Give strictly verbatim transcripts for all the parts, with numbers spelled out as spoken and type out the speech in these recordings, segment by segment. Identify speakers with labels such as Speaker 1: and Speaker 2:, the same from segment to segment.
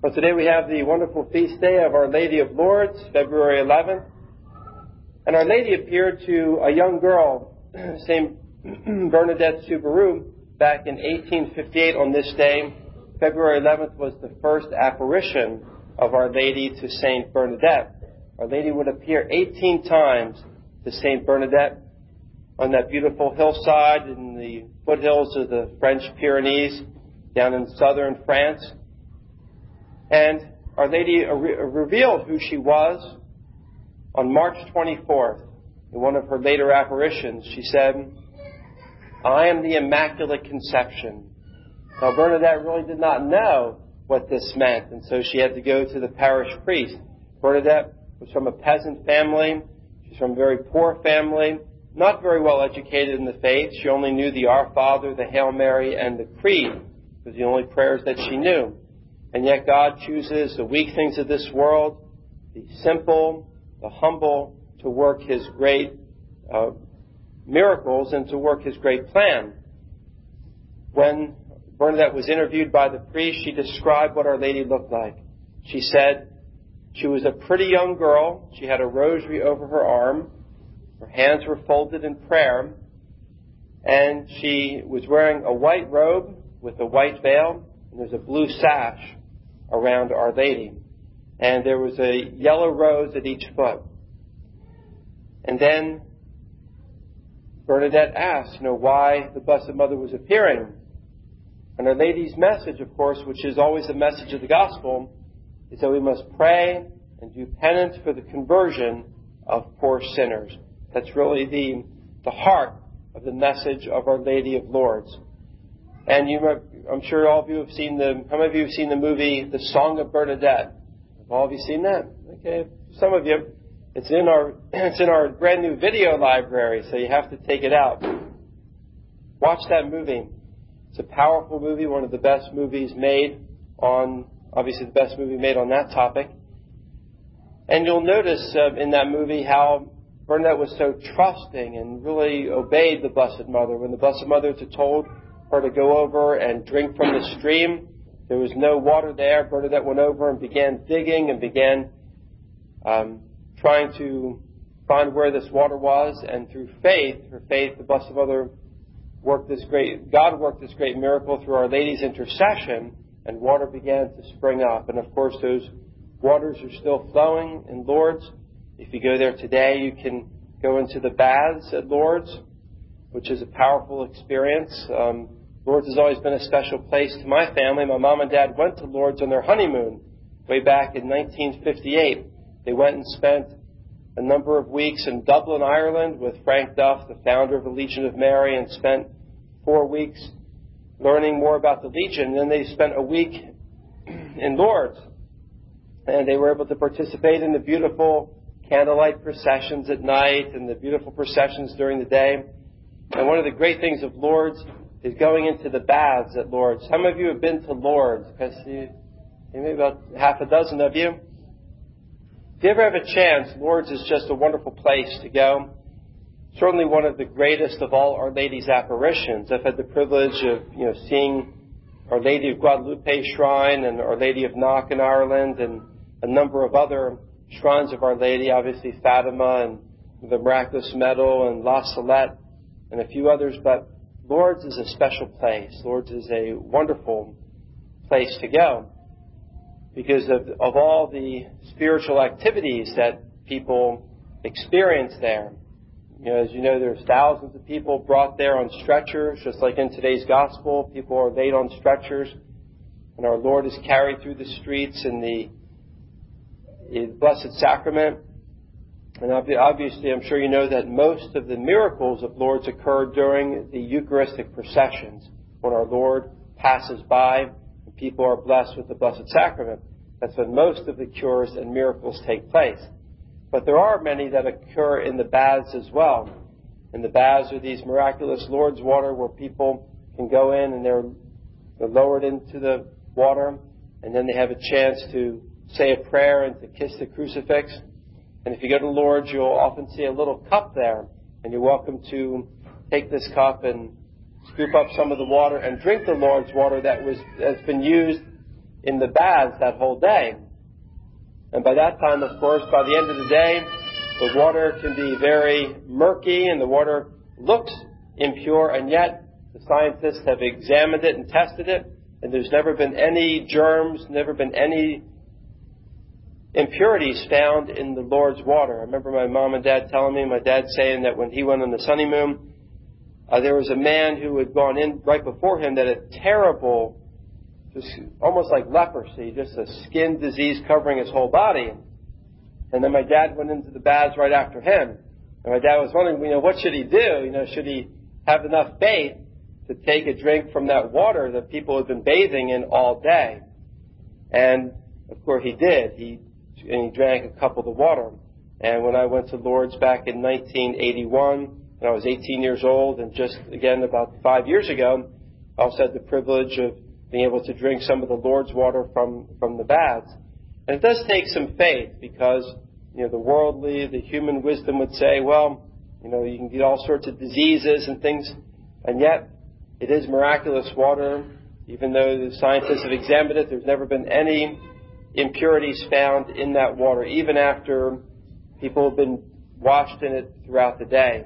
Speaker 1: Well, today we have the wonderful feast day of Our Lady of Lourdes, February eleventh. And Our Lady appeared to a young girl, Saint Bernadette Soubirous, back in eighteen fifty-eight on this day. February eleventh was the first apparition of Our Lady to Saint Bernadette. Our Lady would appear eighteen times to Saint Bernadette on that beautiful hillside in the foothills of the French Pyrenees down in southern France. And Our Lady revealed who she was on March twenty-fourth. In one of her later apparitions, she said, "I am the Immaculate Conception." Now, Bernadette really did not know what this meant, and so she had to go to the parish priest. Bernadette was from a peasant family. She's from a very poor family, not very well educated in the faith. She only knew the Our Father, the Hail Mary, and the Creed. It was the only prayers that she knew. And yet God chooses the weak things of this world, the simple, the humble, to work His great uh, miracles and to work His great plan. When Bernadette was interviewed by the priest, she described what Our Lady looked like. She said she was a pretty young girl. She had a rosary over her arm. Her hands were folded in prayer. And she was wearing a white robe with a white veil. And there's a blue sash around Our Lady. And there was a yellow rose at each foot. And then Bernadette asked, you know, why the Blessed Mother was appearing. And Our Lady's message, of course, which is always the message of the Gospel, is that we must pray and do penance for the conversion of poor sinners. That's really the, the heart of the message of Our Lady of Lourdes. And you, I'm sure all of you have seen the, how many of you have seen the movie The Song of Bernadette? Have all of you seen that? Okay, some of you. It's in our, it's in our brand new video library, so you have to take it out. Watch that movie. It's a powerful movie, one of the best movies made on, obviously the best movie made on that topic. And you'll notice uh, in that movie how Bernadette was so trusting and really obeyed the Blessed Mother. When the Blessed Mother told her to go over and drink from the stream, there was no water there. Bernadette went over and began digging and began um, trying to find where this water was. And through faith, her faith, the Blessed Mother worked this great, God worked this great miracle through Our Lady's intercession, and water began to spring up. And of course, those waters are still flowing in Lourdes. If you go there today, you can go into the baths at Lourdes, which is a powerful experience. Um, Lourdes has always been a special place to my family. My mom and dad went to Lourdes on their honeymoon way back in nineteen fifty-eight. They went and spent a number of weeks in Dublin, Ireland with Frank Duff, the founder of the Legion of Mary, and spent four weeks learning more about the Legion. And then they spent a week in Lourdes. And they were able to participate in the beautiful candlelight processions at night and the beautiful processions during the day. And one of the great things of Lourdes is going into the baths at Lourdes. Some of you have been to Lourdes, because you, maybe about half a dozen of you. If you ever have a chance, Lourdes is just a wonderful place to go. Certainly one of the greatest of all Our Lady's apparitions. I've had the privilege of, you know, seeing Our Lady of Guadalupe Shrine and Our Lady of Knock in Ireland and a number of other shrines of Our Lady, obviously Fatima and the Miraculous Medal and La Salette and a few others. But Lourdes is a special place. Lourdes is a wonderful place to go because of, of all the spiritual activities that people experience there. You know, as you know, there's thousands of people brought there on stretchers, just like in today's gospel. People are laid on stretchers, and our Lord is carried through the streets in the, the Blessed Sacrament. And obviously, I'm sure you know that most of the miracles of Lourdes occur during the Eucharistic processions, when our Lord passes by and people are blessed with the Blessed Sacrament. That's when most of the cures and miracles take place. But there are many that occur in the baths as well. And the baths are these miraculous Lourdes water where people can go in and they're, they're lowered into the water, and then they have a chance to say a prayer and to kiss the crucifix. And if you go to Lourdes, you'll often see a little cup there, and you're welcome to take this cup and scoop up some of the water and drink the Lord's water that was has been used in the baths that whole day. And by that time, of course, by the end of the day, the water can be very murky and the water looks impure, and yet the scientists have examined it and tested it, and there's never been any germs, never been any impurities found in the Lord's water. I remember my mom and dad telling me, my dad saying that when he went on the honeymoon, uh, there was a man who had gone in right before him that had terrible, just almost like leprosy, just a skin disease covering his whole body. And then my dad went into the baths right after him. And my dad was wondering, you know, what should he do? You know, should he have enough faith to take a drink from that water that people had been bathing in all day? And of course he did. He and he drank a cup of the water. And when I went to Lourdes back in nineteen eighty-one, when I was eighteen years old, and just again about five years ago, I also had the privilege of being able to drink some of the Lord's water from, from the baths. And it does take some faith because, you know, the worldly, the human wisdom would say, well, you know, you can get all sorts of diseases and things, and yet it is miraculous water. Even though the scientists have examined it, there's never been any impurities found in that water, even after people have been washed in it throughout the day.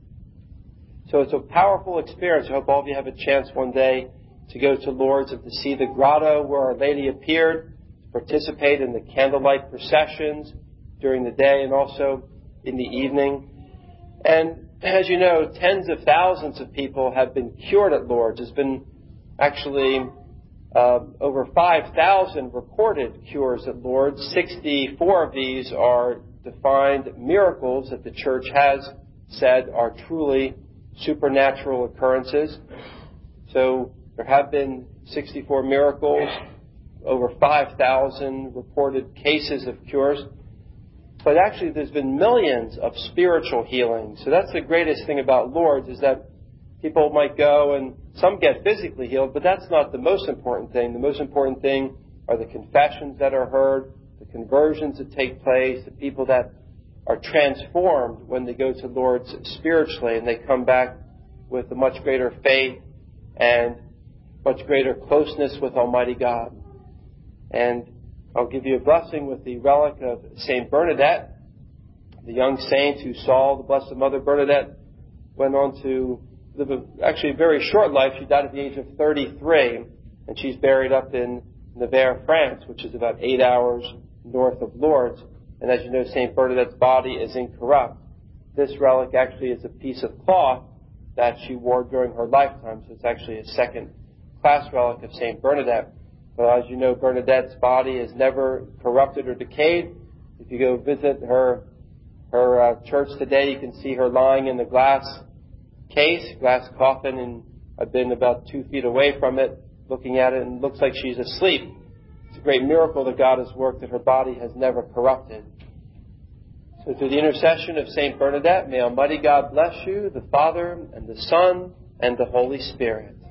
Speaker 1: So it's a powerful experience. I hope all of you have a chance one day to go to Lourdes and to see the grotto where Our Lady appeared, to participate in the candlelight processions during the day and also in the evening. And as you know, tens of thousands of people have been cured at Lourdes. There's been actually uh, over five thousand recorded cures at Lourdes. sixty-four of these are defined miracles that the Church has said are truly supernatural occurrences. So there have been sixty-four miracles, over five thousand reported cases of cures. But actually there's been millions of spiritual healings. So that's the greatest thing about Lourdes, is that people might go and some get physically healed, but that's not the most important thing. The most important thing are the confessions that are heard, the conversions that take place, the people that are transformed when they go to Lourdes spiritually, and they come back with a much greater faith and much greater closeness with Almighty God. And I'll give you a blessing with the relic of Saint Bernadette, the young saint who saw the Blessed Mother. Bernadette went on to live a, actually a very short life. She died at the age of thirty-three, and she's buried up in Nevers, France, which is about eight hours north of Lourdes. And as you know, Saint Bernadette's body is incorrupt. This relic actually is a piece of cloth that she wore during her lifetime, so it's actually a second-class relic of Saint Bernadette. But as you know, Bernadette's body is never corrupted or decayed. If you go visit her her uh, church today, you can see her lying in the glass case, glass coffin, and I've been about two feet away from it, looking at it, and it looks like she's asleep. It's a great miracle that God has worked, that her body has never corrupted. So through the intercession of Saint Bernadette, may Almighty God bless you, the Father, and the Son, and the Holy Spirit.